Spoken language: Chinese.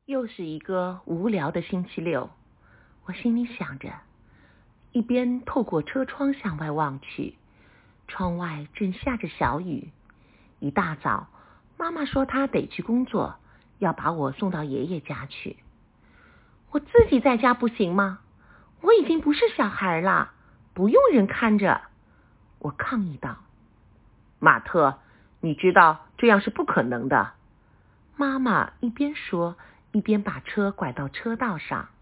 又是一个无聊的星期六，我心里想着，一边透过车窗向外望去，窗外正下着小雨。一大早，妈妈说她得去工作，要把我送到爷爷家去。我自己在家不行吗？我已经不是小孩了，不用人看着。我抗议道。马特，你知道这样是不可能的。妈妈一边说，一边把车拐到车道上。